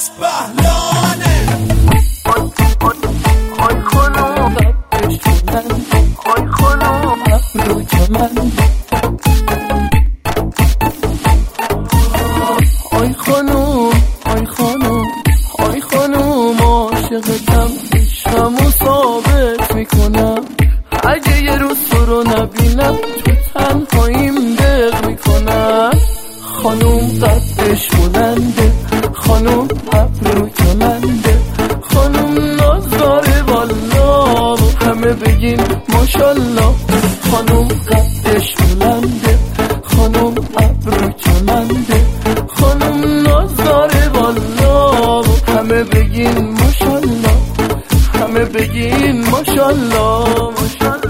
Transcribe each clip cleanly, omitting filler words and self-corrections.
عکس بهلانه. آی خانم بشونن، آی خانم ابرو کمن، آی خانم، آی خانم، آی خانم عاشقتم، عشقمو ثابت میکنم. اگه یه روز تو رو نبینم تو تنهاییم دق میکنم. خانم قدش بلنده، خانم ابرو کمنده، خانم ناز داره والا همه بگین ماشالله. خانم قدش بلنده، خانم ابرو کمنده، خانم ناز داره والا همه بگین ماشالله، همه بگین ماشالله ماشالله.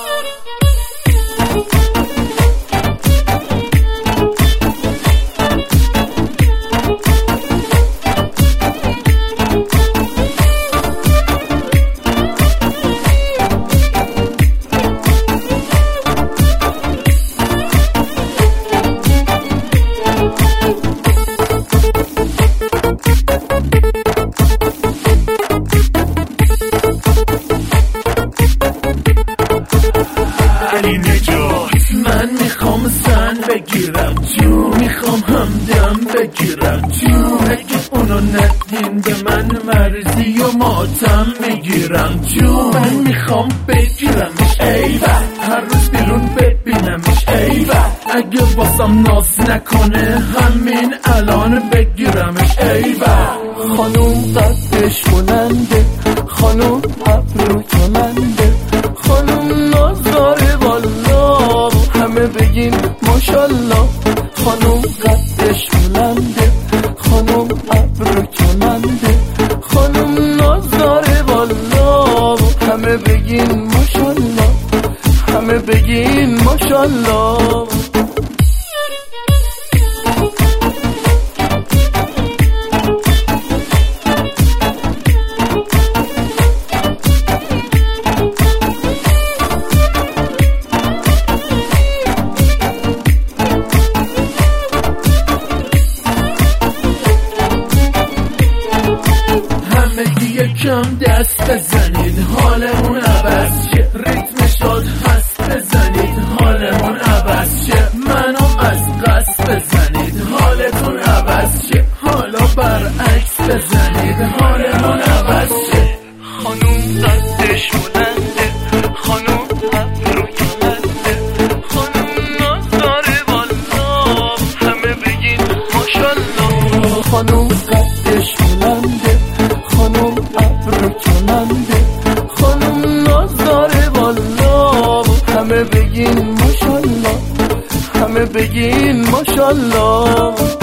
علی نجات من میخوام زن بگیرم جو، میخوام همدم بگیرم جو. اگه اونو ندین به من مرزی و ماتم میگیرم جو. من میخوام بگیرمش ایوه، هر روز بیرون ببینمش ایوه. اگه واسم ناز نکنه همین الان بگیرمش ایوه. خانوم قدش بلنده، خانوم ابرو کمنده، خانوم ناز داره والا همه بگین ماشالله. خانوم قدش بلنده، خانوم ابرو کمنده، خانوم ناز داره والا همه بگین ماشالله، همه بگین ماشالله. یکم دست بزنید حالمون عوض شه، ریتم شاد هست بزنید حالمون عوض شه. منو از قصد بزنید حالتون عوض شه، حالا برعکس بزنید حالمون عوض شه. خانوم قدش بلنده، خانوم ابرو کمنده، خانوم ناز داره والا همه بگین ماشالله. خانوم قدش بلنده، خانوم ابرو کمنده، خانوم ناز داره والا همه بگین ماشالله، همه بگین ماشالله.